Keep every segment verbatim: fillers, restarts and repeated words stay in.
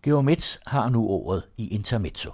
Georg Metz har nu ordet i Intermezzo.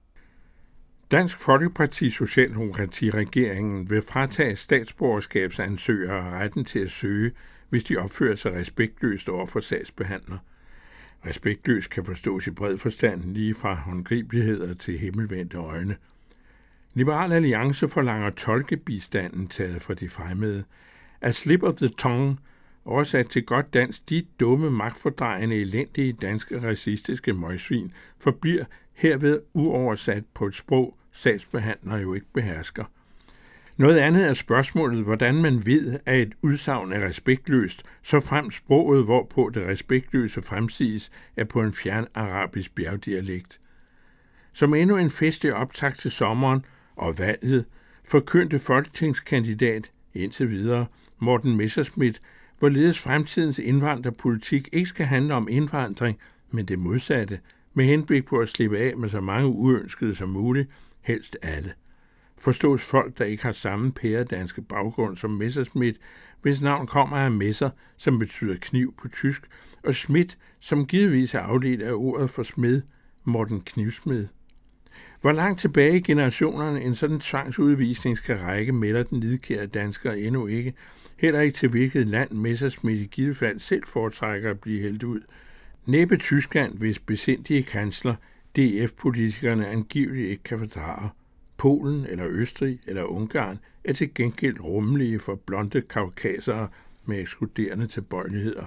Dansk Folkeparti Socialdemokrati-regeringen vil fratage statsborgerskabsansøgere retten til at søge, hvis de opfører sig respektløst over for sagsbehandler. Respektløst kan forstås i bred forstand, lige fra håndgribeligheder til himmelvendte øjne. Liberal Alliance forlanger tolkebistanden taget fra de fremmede. A slip of the tongue, oversat til godt dansk, de dumme, magtfordrejende, elendige danske racistiske møgsvin, forbliver herved uoversat på et sprog, sagsbehandler jo ikke behersker. Noget andet er spørgsmålet, hvordan man ved, at et udsagn er respektløst, så frem sproget, hvorpå det respektløse fremsiges, er på en fjern arabisk bjergdialekt. Som endnu en festlig optakt til sommeren og valget, forkyndte folketingskandidat, indtil videre, Morten Messerschmidt, hvorledes fremtidens indvandrerpolitik ikke skal handle om indvandring, men det modsatte, med henblik på at slippe af med så mange uønskede som muligt, helst alle. Forstås folk, der ikke har samme pæredanske baggrund som Messerschmidt, hvis navn kommer af messer, som betyder kniv på tysk, og Schmidt, som givetvis er afledt af ordet for smed, Morten Knivsmed. Hvor langt tilbage i generationerne en sådan tvangsudvisning skal række, melder den nidkære danskere endnu ikke, heller ikke til hvilket land Messerschmidt i givet fald selv foretrækker at blive hældt ud. Næppe Tyskland, hvis besindige kansler, D F-politikerne angiveligt ikke kan fordrage. Polen eller Østrig eller Ungarn er til gengæld rummelige for blonde kaukasere med ekskluderende tilbøjeligheder.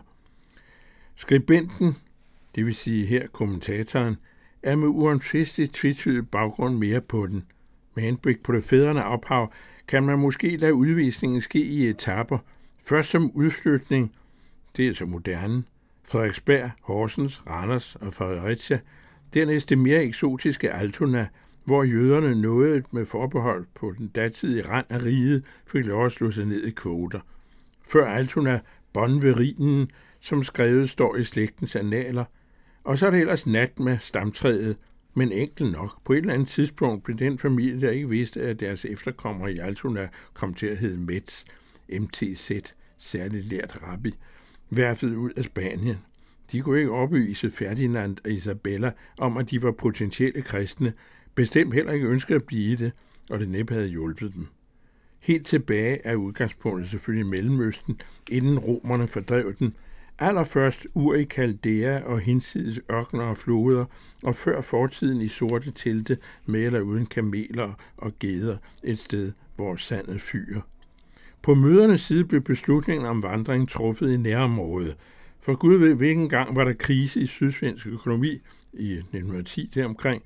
Skribenten, det vil sige her kommentatoren, er med uomtvistet tvetydig baggrund mere på den. Med henblik på det fædrende ophav kan man måske lade udvisningen ske i etaper. Først som udflytning, det er så moderne, Frederiksberg, Horsens, Randers og Fredericia, dernæst det mere eksotiske Altona, hvor jøderne nåede med forbehold på den datidige rand af riget, fik lov at slå sig ned i kvoter. Før Altona, Bonn ved Rhinen, som skrevet står i slægtens annaler, og så er det ellers nat med stamtræet, men enkelt nok. På et eller andet tidspunkt blev den familie, der ikke vidste, at deres efterkommere i Altona kom til at hedde Metz, M T Z, særligt lært rabbi, værfet ud af Spanien. De kunne ikke opbevise Ferdinand og Isabella om, at de var potentielle kristne, bestemt heller ikke ønskede at blive det, og det næppe havde hjulpet dem. Helt tilbage er udgangspunktet selvfølgelig Mellemøsten, inden romerne fordrev den, allerførst Ur i Kaldea og hinsides ørkener og floder, og før fortiden i sorte telte med eller uden kameler og geder, et sted, hvor sandet fyrer. På mødernes side blev beslutningen om vandring truffet i nærområdet, for Gud ved hvilken gang var der krise i sydsvensk økonomi i nitten ti deromkring.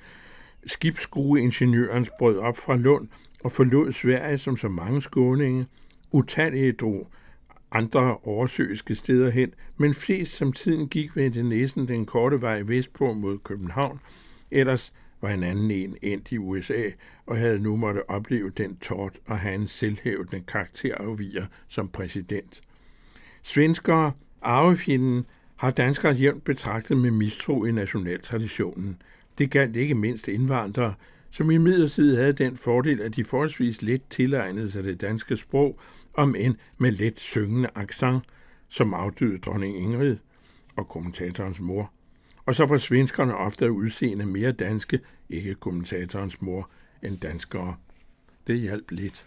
Skibsskrueingeniøren brød op fra Lund og forlod Sverige som så mange skåninge. Utallige drog andre oversøiske steder hen, men flest som tiden gik vendte næsen den korte vej vestpå mod København. Ellers var en anden en endt i U S A og havde nu måtte opleve den tort og have en selvhævdende karakterafviger som præsident. Svenskere, arvefjenden, har danskere jævnt betragtet med mistro i nationaltraditionen. Det galt ikke mindst indvandrere, som imidlertid havde den fordel, at de forholdsvis let tilegnede sig det danske sprog, om end med let syngende accent, som afdøde dronning Ingrid og kommentatorens mor. Og så var svenskerne ofte af udseende mere danske, ikke kommentatorens mor, end danskere. Det hjalp lidt.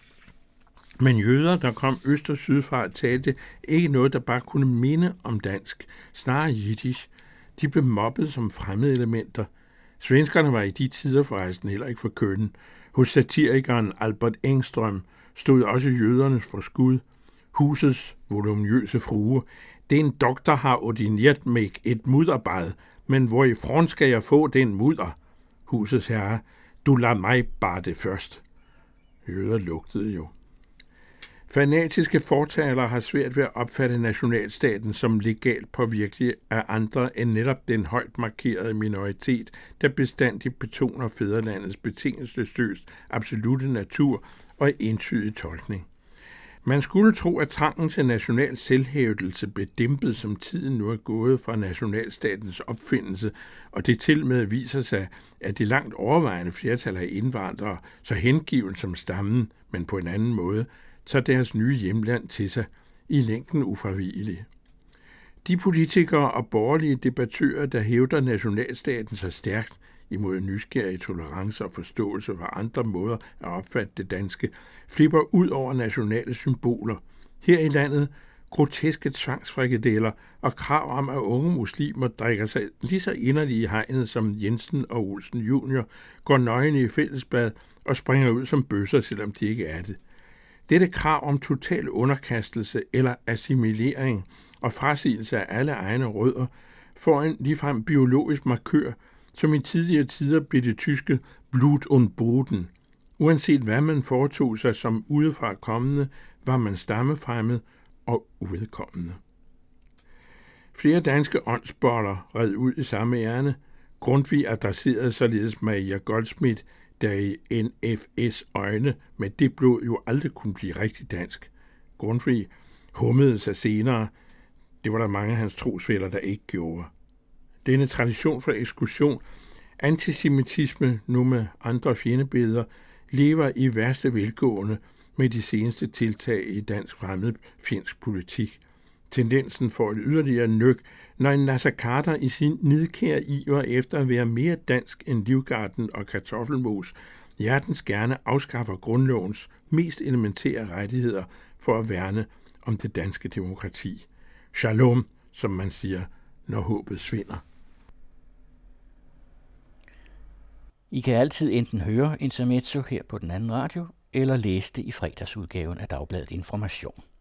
Men jøder, der kom øst og sydfra, talte ikke noget, der bare kunne minde om dansk, snarere jiddisch. De blev mobbet som fremmede elementer. Svenskerne var i de tider forresten heller ikke for kønnen. Hos satirikeren Albert Engström stod også jødernes for skud. Husets voluminøse frue. Den doktor har ordineret mig et mudderbad, men hvorifrån skal jeg få den mudder? Husets herre, du lader mig bare det først. Jøder lugtede jo. Fanatiske fortalere har svært ved at opfatte nationalstaten som legalt påvirkelig af andre end netop den højt markerede minoritet, der bestandigt betoner fædrelandets betingelsesløst absolute natur og entydig tolkning. Man skulle tro, at trangen til national selvhævdelse blev dæmpet, som tiden nu er gået fra nationalstatens opfindelse, og det til med viser sig, at det langt overvejende flertal af indvandrere, så hengiven som stammen, men på en anden måde, tager deres nye hjemland til sig, i længden ufravigeligt. De politikere og borgerlige debattører, der hævder nationalstaten så stærkt imod nysgerrig tolerance og forståelse for andre måder at opfatte det danske, flipper ud over nationale symboler. Her i landet groteske tvangsfrikadeller og krav om, at unge muslimer drikker sig lige så inderlige i hegnet som Jensen og Olsen junior, går nøgne i fællesbad og springer ud som bøsser, selvom de ikke er det. Dette krav om total underkastelse eller assimilering og frasigelse af alle egne rødder får en ligefrem biologisk markør, som i tidligere tider blev det tyske Blut und Boden. Uanset hvad man foretog sig som udefra kommende, var man stammefremmed og uvedkommende. Flere danske åndsboller red ud i samme ærne. Grundtvig adresserede således Maria Goldschmidt, der i N F S øjne med det blod jo aldrig kunne blive rigtig dansk. Grundtvig hummede sig senere. Det var der mange af hans trosfæller, der ikke gjorde. Denne tradition for ekskursion, antisemitisme nu med andre fjendebilleder, lever i værste velgående med de seneste tiltag i dansk fremmedfjendsk politik. Tendensen får et yderligere nøk, når en Naser Khader i sin nidkære iver efter at være mere dansk end Livgarden og Kartoffelmos hjertens gerne afskaffer grundlovens mest elementære rettigheder for at værne om det danske demokrati. Shalom, som man siger, når håbet svinder. I kan altid enten høre Intermezzo her på den anden radio, eller læse det i fredagsudgaven af Dagbladet Information.